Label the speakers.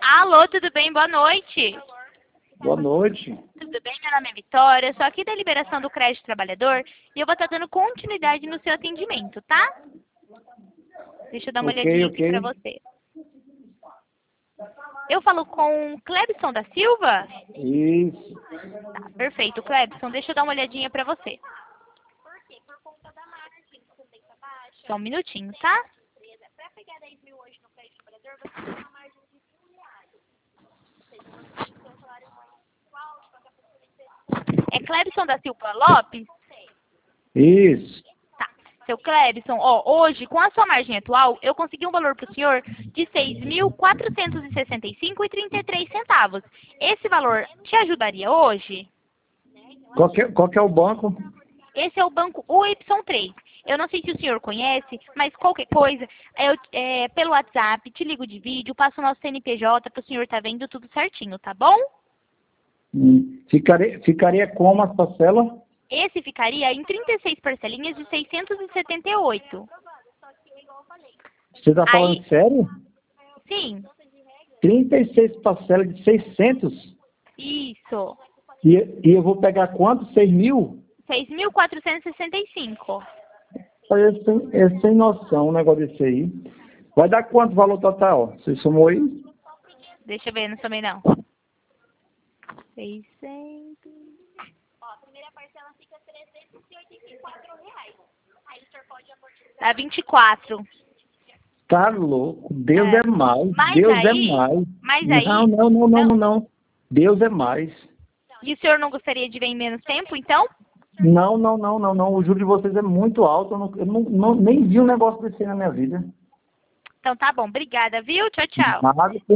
Speaker 1: Alô, tudo bem? Boa noite.
Speaker 2: Boa noite.
Speaker 1: Tudo bem? Meu nome é Vitória, eu sou aqui da Liberação do Crédito Trabalhador e eu vou estar dando continuidade no seu atendimento, tá? Deixa eu dar uma olhadinha aqui pra você. Eu falo com Clebson da Silva?
Speaker 2: Isso.
Speaker 1: Tá, perfeito, Clebson. Deixa eu dar uma olhadinha pra você. Só um minutinho, tá? É Clebson da Silva Lopes?
Speaker 2: Isso.
Speaker 1: Tá. Seu Clebson, ó, hoje, com a sua margem atual, eu consegui um valor para o senhor de R$ 6.465,33. Esse valor te ajudaria hoje?
Speaker 2: Qual que é o banco?
Speaker 1: Esse é o banco UY3. Eu não sei se o senhor conhece, mas qualquer coisa, pelo WhatsApp, te ligo de vídeo, passo o nosso CNPJ para o senhor estar vendo tudo certinho, tá bom?
Speaker 2: Ficaria como as parcelas?
Speaker 1: Esse ficaria em 36 parcelinhas de 678.
Speaker 2: Você está falando sério?
Speaker 1: Sim,
Speaker 2: 36 parcelas de 600?
Speaker 1: isso.
Speaker 2: E eu vou pegar quanto? 6 mil?
Speaker 1: 6.465.
Speaker 2: É sem noção um negócio desse aí. Vai dar quanto valor total? Você somou aí?
Speaker 1: Deixa eu ver, não somei não. 600. Ó, a primeira parcela fica R$ 384. Aí o senhor pode amortizar. Dá 24.
Speaker 2: Tá louco. Deus é mais.
Speaker 1: Mas
Speaker 2: Deus
Speaker 1: aí,
Speaker 2: é mais.
Speaker 1: mas aí.
Speaker 2: Não. Deus é mais.
Speaker 1: E o senhor não gostaria de ver em menos tempo, então?
Speaker 2: Não. O juro de vocês é muito alto. Eu nem vi um negócio desse aí na minha vida.
Speaker 1: Então tá bom, obrigada, viu? Tchau, tchau.
Speaker 2: Nada.